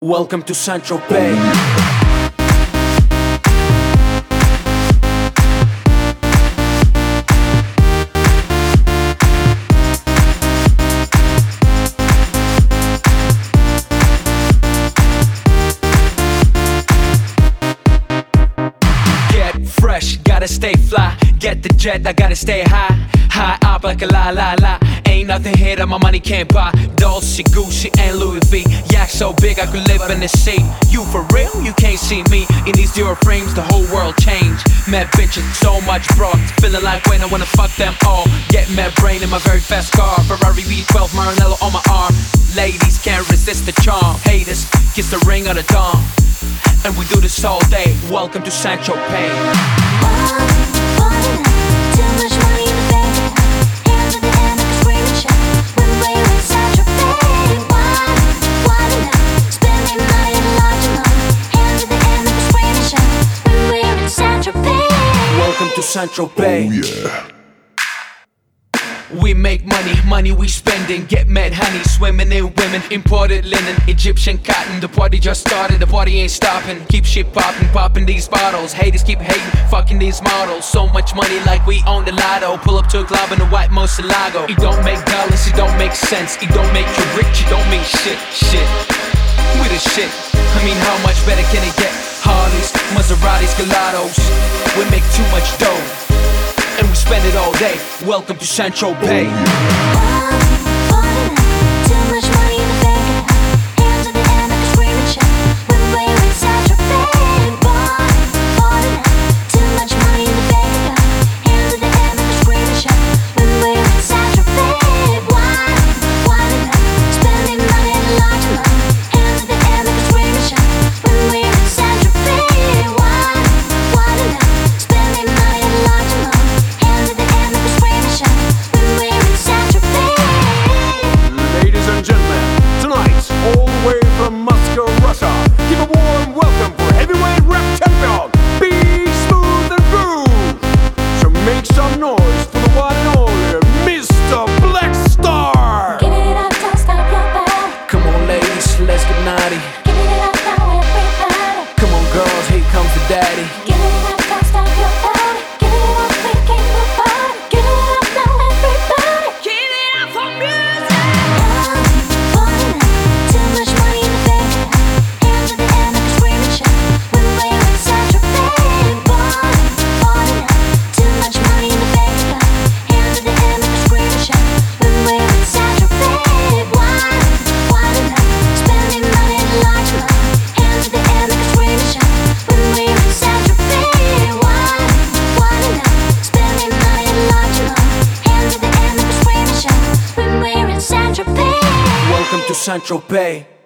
Welcome to Central Bay. Get fresh, gotta stay fly. Get the jet, I gotta stay high. High up like a la la la. Ain't nothing here that my money can't buy. Dolce, Gucci, and Louis V. Yak so big I could live in the sea. You for real? You can't see me. In these zero frames, the whole world changed. Mad bitches, so much broad. Feeling like when I wanna fuck them all. Get mad brain in my very fast car. Ferrari V12, Maranello on my arm. Ladies can't resist the charm. Haters, kiss the ring of the dawn. And we do this all day. Welcome to Central Bay. Too much money in the bank. Hands in the air, make a scream and shout. When we're in Central Bay, wide enough. Spending money in a large amount. Hands in the air, make a scream and shout. When we're in Central Bay. Welcome to Central Bay. Oh yeah. We make money, money we spending. Get mad honey, swimming in women. Imported linen, Egyptian cotton. The party just started, the party ain't stopping. Keep shit popping, popping these bottles. Haters keep hating, fucking these models. So much money like we own the lotto. Pull up to a club in a white Murcielago. It don't make dollars, it don't make sense. It don't make you rich, it don't mean shit. We the shit, I mean how much better can it get? Harleys, Maseratis, Gelatos. We make too much dough and we spend it all day. Welcome to Central Bay. Too much money in the bank. Hands in the air, make a scream and shout. When we're in Central Bay. Too much money in the bank. Hands in the air, make a scream and shout. When we're in Central Bay. Wide enough. Spending money in a large amount. Hands in the air, make a scream and shout. When we're in Central Bay. Wide enough. Spending money in a large amount. Hands in the air, make a scream and shout. When we're in Central Bay. Ladies and gentlemen, tonight, all the way from Moscow, Russia, give a warm welcome for heavyweight rap champion, Be Smooth and Groove. So make some noise for the one and only Mr. Black Star. Give it up, don't stop your body. Come on ladies, let's get naughty. Give it up now, everybody. Come on girls, here comes the daddy. Give it up, don't stop your body. Give it up, we can't nobody. Give it up now, everybody. Give it up for music. Too much money in the bank. Hands in the air, make a scream and shout. When we're in Central Bay. Too much money in the bank. Hands in the air, make a scream and shout. When we're in Central Bay. Wide enough. Spending money in a large amount. Hands in the air, make a scream and shout. When we're in Central Bay. Wide enough. Spending money in a large amount. Hands in the air, make a scream and shout. When we're in Central Bay. Welcome to Central Bay.